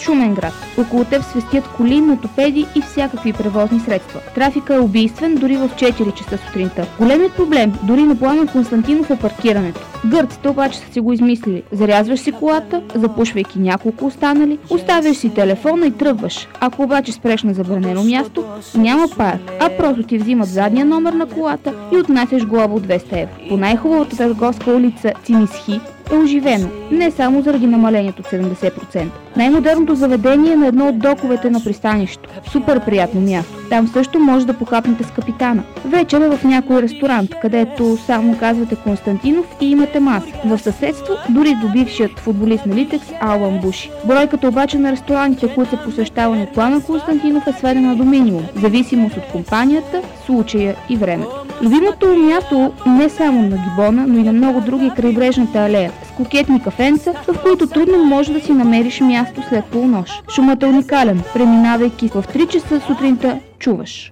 Шумен град. Около теб свестят коли, мотопеди и всякакви превозни средства. Трафика е убийствен дори в 4 часа сутринта. Големият проблем дори на Пламен Константинов е паркирането. Гърците обаче са си го измислили. Зарязваш си колата, запушвайки няколко останали, оставяш си телефона и тръгваш. Ако обаче спреш на забранено място, няма парк, а просто ти взимат задния номер на колата и отнасяш глоба от 200 евро. По най-хубавата търговска улица Цимисхи е оживено, не само заради намалението от 70%. Най-модерното заведение е на едно от доковете на пристанището. Супер приятно място. Там също може да похапнете с капитана. Вечер е в някой ресторант, където само казвате Константинов и имате маса. В съседство дори до бившият футболист на Литекс Алан Буши. Бройката обаче на ресторантите, които са посещавани от Пламен Константинов, е сведена до минимум, в зависимост от компанията, случая и времето. Любимото място не само на Гибона, но и на много други е крайбрежната алея, с кокетни кафенца, в които трудно може да си намериш място след полунощ. Шумът е уникален, преминавайки в 3 часа сутринта чуваш.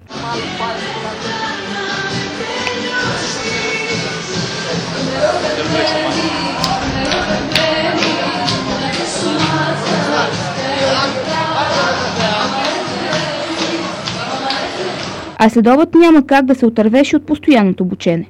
А следобед няма как да се отървеш от постоянното бучене.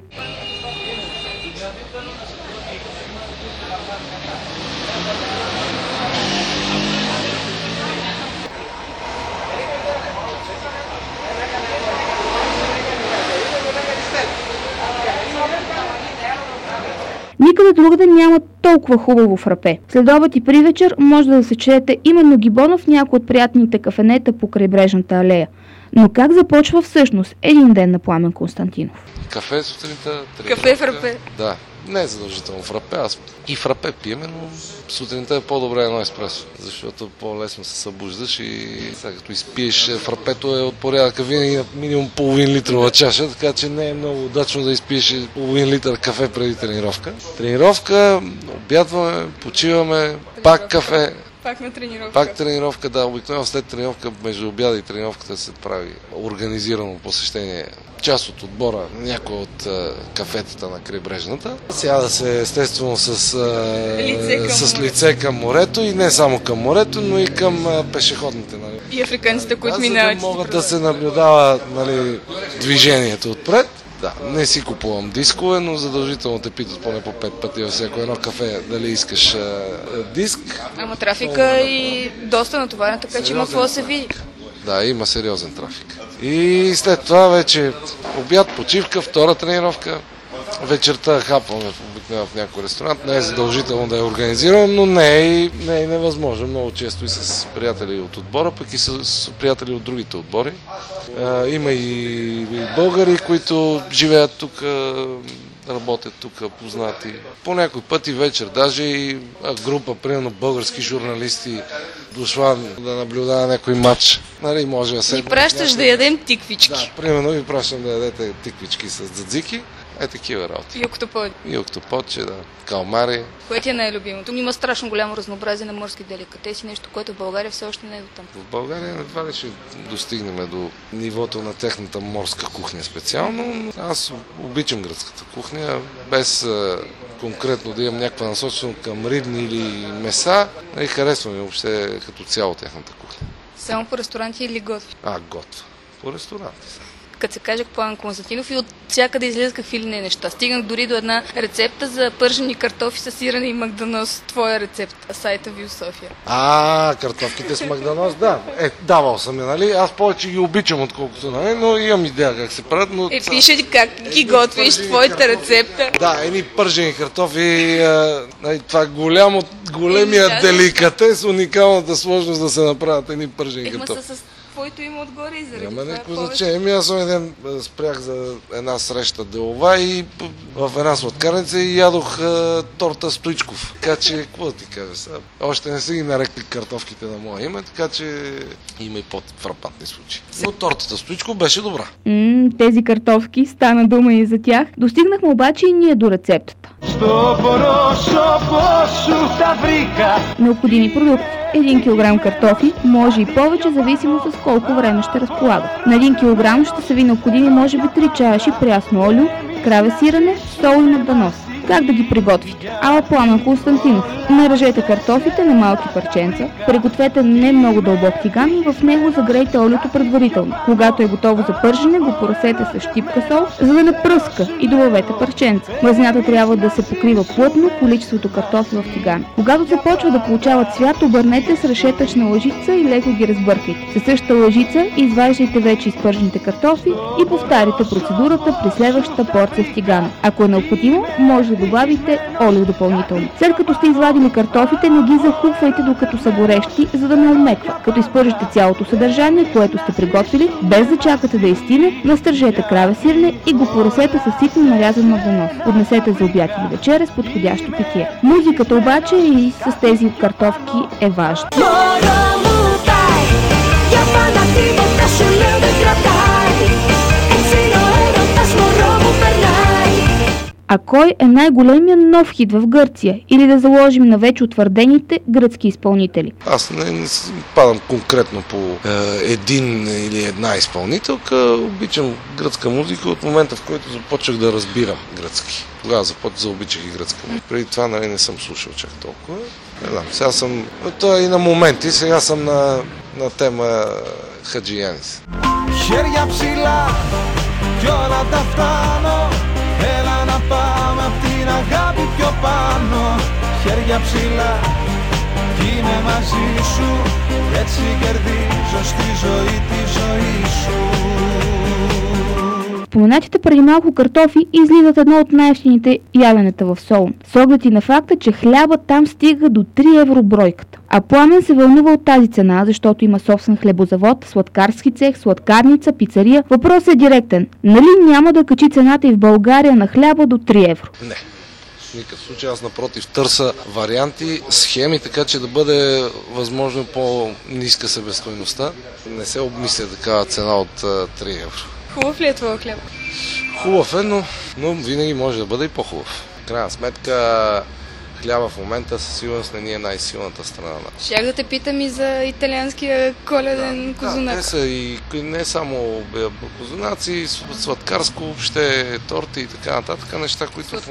Никъде другаде няма толкова хубаво фрапе. Следобед и при вечер може да се четете именно Гибона в някои от приятните кафенета по крайбрежната алея. Но как започва всъщност един ден на Пламен Константинов? Кафе сутринта. Кафе, фрапе. Да, не е задължително фрапе. Аз и фрапе пиеме, но сутринта е по-добре едно еспресо, защото по-лесно се събуждаш и сега като изпиеш фрапето е от порядъка винаги на минимум половин литрова чаша, така че не е много удачно да изпиеш половин литър кафе преди тренировка. Тренировка, обядваме, почиваме, пак кафе. Пак на тренировка. Пак тренировка, да. Обикновено след тренировка, между обяда и тренировката се прави организирано посещение. Част от отбора, някой от кафетата на крайбрежната. Сяда се естествено с лице към морето и не само към морето, но и към пешеходните. Нали. И африканците, които минават. Да могат да се наблюдава нали, движението отпред. Да, не си купувам дискове, но задължително те питат поне по 5 пъти във всяко едно кафе дали искаш диск. Ама трафика и доста натоварен, така че има какво да се види. Да, има сериозен трафик. И след това вече обяд, почивка, втора тренировка. Вечерта хапваме в някой ресторант. Не е задължително да я организирам, но не е невъзможно. Много често и с приятели от отбора, пък и с приятели от другите отбори. Има и българи, които живеят тук, работят тук, познати. По някой пъти вечер, даже и група, примерно български журналисти, дошла да наблюдава някой матч. Нали, може да се... И пращаш да ядем тиквички. Да, примерно ви пращам да ядете тиквички с дзадзики. Е такива работи. И октопод. И октоподче, да. Калмари. Кое ти е най-любимото? Има страшно голямо разнообразие на морски деликатеси, нещо, което в България все още не е до там. В България едва ли ще достигнем до нивото на техната морска кухня специално. Аз обичам гръцката кухня, без конкретно да имам някаква насоченост към рибни или меса. И харесва ми въобще като цяло техната кухня. Само по ресторанти или готви? Готва. По ресторанти. Като се каже Пламен Константинов и от всякъде излизат какви ли не неща. Стигнах дори до една рецепта за пържени картофи с сирене и магданоз. Твоя рецепта, сайта ви в София. Картофките с магданоз, да. Давал съм я, нали? Аз повече ги обичам, отколкото, нали? Но имам идея как се правят, но... Пише как ги готвиш, твоята рецепта. Да, едни пържени картофи, това големия деликатес, уникалната сложност да се направят едни пържени картофи. Който има отгоре и заради това някакво значение. Аз един ден спрях за една среща делова и в една сладкарница и ядох торта Стоичков. Така че, какво да ти кажа сега? Още не са ги нарекли картофките на моя име, така че има и по-фрапантни случаи. Но тортата Стоичков беше добра. Тези картофки, стана дума и за тях. Достигнахме обаче и ние до рецептата. Необходими продукти. 1 кг картофи, може и повече, зависимо с колко време ще разполага. На 1 кг ще са ви необходими може би 3 чаши прясно олио, краве сирене, сол и магданоз. Как да ги приготвите? Ала Пламен Константинов. Нарежете картофите на малки парченца, пригответе не много дълбок тиган и в него загрейте олиото предварително. Когато е готово за пържене, го поръсете с щипка сол, за да не пръска, и добавете парченца. Мазнината трябва да се покрива плътно количеството картофи в тиган. Когато започва да получава цвят, обърнете с решетъчна лъжица и леко ги разбъркайте. Със същата лъжица изваждайте вече изпържените картофи и повтаряйте процедурата при следващата порция в тигана. Ако е необходимо, може да добавите олио допълнително. След като сте извадили картофите, не ги захупвайте докато са горещи, за да не обмеква. Като изпържете цялото съдържание, което сте приготвили, без да чакате да изстине, настържете краве сирене и го поръсете с ситно нарязан магданоз. Поднесете за обяд или вечеря с подходящо питие. Музиката обаче и с тези картофки е важна. А кой е най-големият нов хит в Гърция? Или да заложим на вече утвърдените гръцки изпълнители? Аз не падам конкретно по един или една изпълнителка. Обичам гръцка музика от момента, в който започнах да разбирам гръцки. Тогава заобичах и гръцка музика. Преди това не съм слушал чак толкова. Не знам, сега съм... Това е и на моменти. Сега съм на тема Хаджиянис. Χέρια ψηλά κι όλα τα φτάνω. Έλα να πάμε απ' την αγάπη πιο πάνω. Χέρια ψηλά κι είμαι μαζί σου. Έτσι κερδίζω στη ζωή τη ζωή σου. Споменатите преди малко картофи излизат едно от най-евтините яденета в Солун. С оглед и на факта, че хляба там стига до 3 евро бройката. А Пламен се вълнува от тази цена, защото има собствен хлебозавод, сладкарски цех, сладкарница, пицария. Въпросът е директен. Нали няма да качи цената и в България на хляба до 3 евро? Не. В никакъв случай, аз напротив търся варианти, схеми, така че да бъде възможно по-ниска себестойността. Не се обмисля такава цена от 3 евро. Хубав ли е твоя хляб? Хубав е, но винаги може да бъде и по-хубав. В крайна сметка хляба в момента със сигурност не ни е най-силната страна. Щях да те питам и за италианския коледен козунак. Да, те са и не само козунаци, сладкарско въобще, торти и така нататък, неща,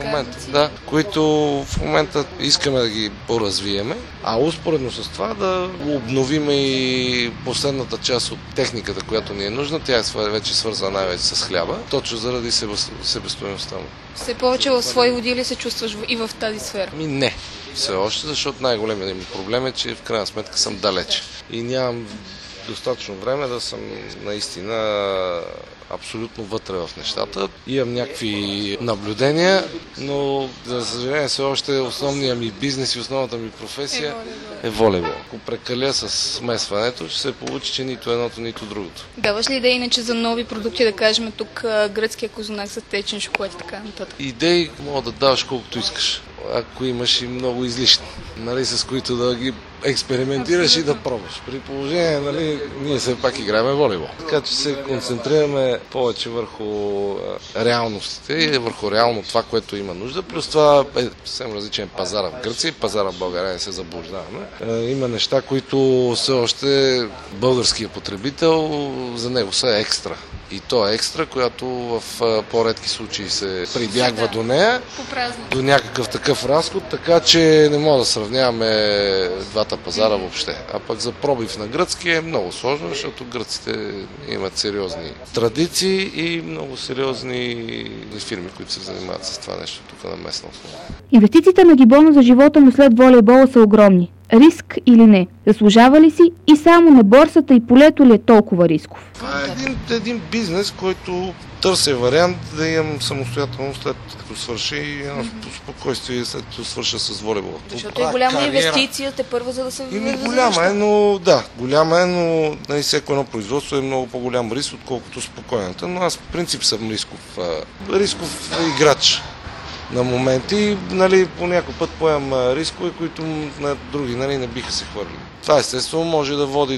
които в момента искаме да ги поразвиеме, а успоредно с това да обновим и последната част от техниката, която ни е нужна. Тя е вече свързана най-вече с хляба, точно заради себестойността му. Все повече в свои води ли се чувстваш и в тази сфера? Не, все още, защото най-големият ми проблем е, че в крайна сметка съм далече и нямам достатъчно време да съм наистина абсолютно вътре в нещата. Имам някакви наблюдения, но за съжаление все още основният ми бизнес и основната ми професия е волейбол. Ако прекаля с смесването, ще се получи, че нито едното, нито другото. Даваш ли идеи иначе за нови продукти, да кажем тук гръцкия козунак с течен шоколад и така нататък? Идеи мога да даваш колкото искаш, ако имаш и много излишни, с които да ги експериментираш и да пробваш. При положение, ние все пак играем волейбол. Така че се концентрираме повече върху реалностите и върху реално това, което има нужда. Плюс това е съвсем различен пазар в Гърция и пазара в България, не се заблуждаваме. Има неща, които все още българският потребител за него са екстра. И то е екстра, която в по-редки случаи се прибягва до нея, до някакъв такъв разход, така че не мога да сравняваме двата пазара въобще. А пък за пробив на гръцки е много сложно, защото гръците имат сериозни традиции и много сериозни фирми, които се занимават с това нещо тук на местно основа. Инвестициите на Гибона за живота му след волейбола са огромни. Риск или не? Заслужава ли си и само на борсата и полето ли е толкова рисков? Това е един бизнес, който търся вариант да имам самостоятелно след като свърши и едно спокойствие след като свърша с волейбола. Защото е голяма инвестиция, те първо за да се голяма е, но всяко едно производство е много по-голям риск, отколкото спокойната. Но аз в принцип съм рисков играч. На моменти, по някой път поемам рискове, които на други не биха се хвърли. Това естествено може да води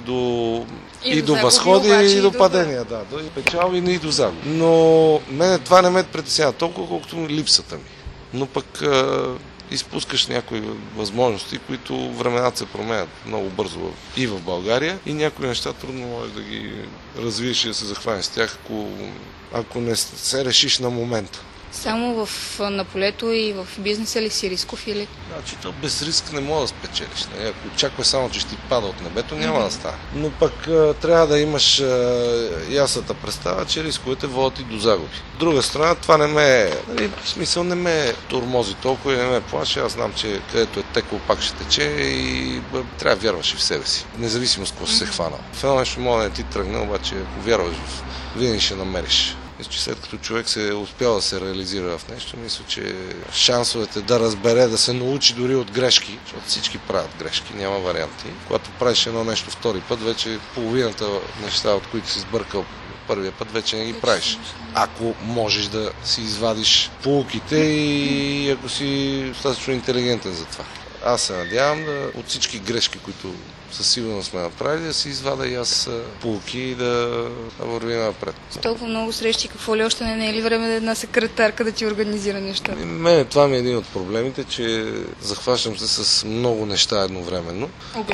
до възходи и до падения, до печалби и до загуби. Но това не ме притеснява толкова, колкото липсата ми. Но пък изпускаш някои възможности, които времената се променят много бързо и в България и някои неща трудно можеш да ги развиеш и да се захванеш с тях, ако не се решиш на момента. Само в на полето и в бизнеса ли си рисков или? Значи то без риск не мога да спечелиш. Ако очакваш само, че ще ти пада от небето, няма да стане. Но пък трябва да имаш ясната представа, че рисковете водят и до загуби. От друга страна, това не ме, в смисъл не ме тормози толкова и не ме плаши. Аз знам, че където е текло, пак ще тече и трябва да вярваш и в себе си. Независимо с какво си се хванал. В едно нещо може да не ти тръгне, обаче ако вярваш винаги ще намериш. Мисля, че след като човек се успял да се реализира в нещо, мисля, че шансовете да разбере, да се научи дори от грешки, защото всички правят грешки, няма варианти. Когато правиш едно нещо втори път, вече половината неща, от които си сбъркал първия път, вече не ги правиш. Ако можеш да си извадиш поуките и ако си достатъчно интелигентен за това. Аз се надявам от всички грешки, които със сигурност сме направили, да си извада и аз поуки и да вървим напред. С толкова много срещи, какво ли още не е ли време да една секретарка да ти организира неща? Това ми е един от проблемите, че захващам се с много неща едновременно.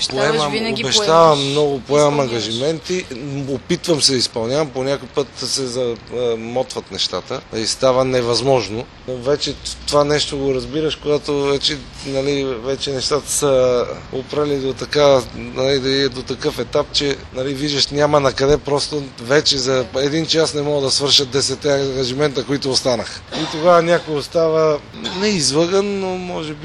Обещавам много, поемам ангажименти, опитвам се да изпълнявам, по някой път се замотват нещата и става невъзможно. Но вече това нещо го разбираш, когато вече нещата са опрели до така, до такъв етап, че виждаш няма на къде, просто вече за един час не мога да свършат 10 ангажимента, които останах. И тогава някой остава не излъган, но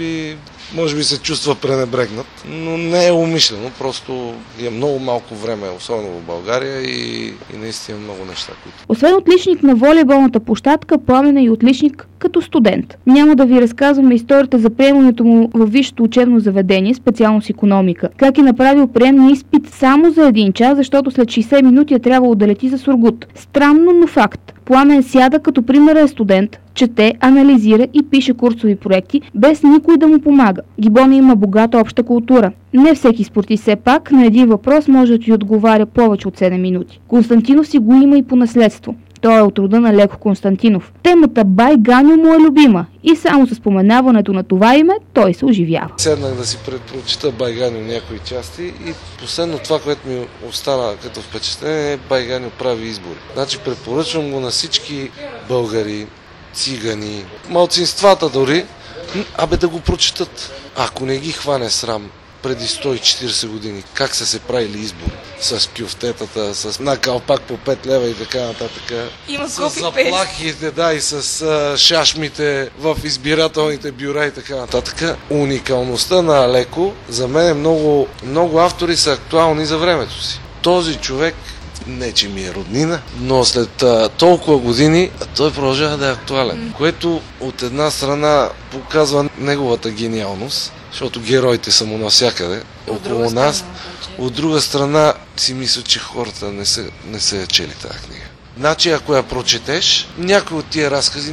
може би се чувства пренебрегнат, но не е умишлено, просто е много малко време, особено в България и наистина много неща, които... Освен отличник на волейболната площадка, Пламен е и отличник като студент. Няма да ви разказваме историята за приемането му във висшето учебно заведение, специалност икономика. Как е направил приемния изпит само за 1 час, защото след 60 минути е трябвало да лети за Сургут. Странно, но факт. Пламен сяда като примерен студент, чете, анализира и пише курсови проекти, без никой да му помага. Гибония има богата обща култура. Не всеки спортист все пак на един въпрос може да ти отговаря повече от 7 минути. Константинов си го има и по наследство. Той е от рода на Леко Константинов. Темата Бай Ганьо му е любима и само с споменаването на това име той се оживява. Седнах да си прочита Бай Ганьо някои части и последно това, което ми остана като впечатление е Бай Ганьо прави избори. Значи препоръчвам го на всички българи, цигани, малцинствата дори, да го прочитат. Ако не ги хване срам преди 140 години, как са се правили избори? С кюфтетата, с на калпак по 5 лева и така нататък. С заплахите, и с шашмите в избирателните бюра и така нататък. Уникалността на Леко, за мен много автори са актуални за времето си. Този човек, не че ми е роднина, но след толкова години той продължава да е актуален, което от една страна показва неговата гениалност, защото героите са му навсякъде около нас. От друга страна си мисля, че хората не са я чели тази книга. Значи, ако я прочетеш, някои от тия разкази,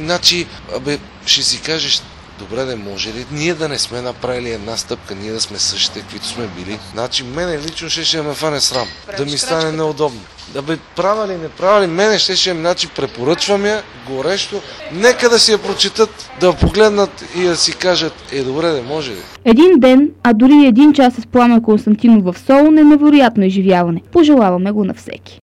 ще си кажеш, добре, да може ли ние да не сме направили една стъпка, ние да сме същите, каквито сме били. Значи, мене лично ще ме фане срам, да ми стане неудобно. Права ли, не права ли, мене препоръчвам я горещо. Нека да си я прочитат, да погледнат и да си кажат, добре, да може ли. Един ден, а дори 1 час с Пламен Константинов в Солун е невероятно изживяване. Пожелаваме го на всеки.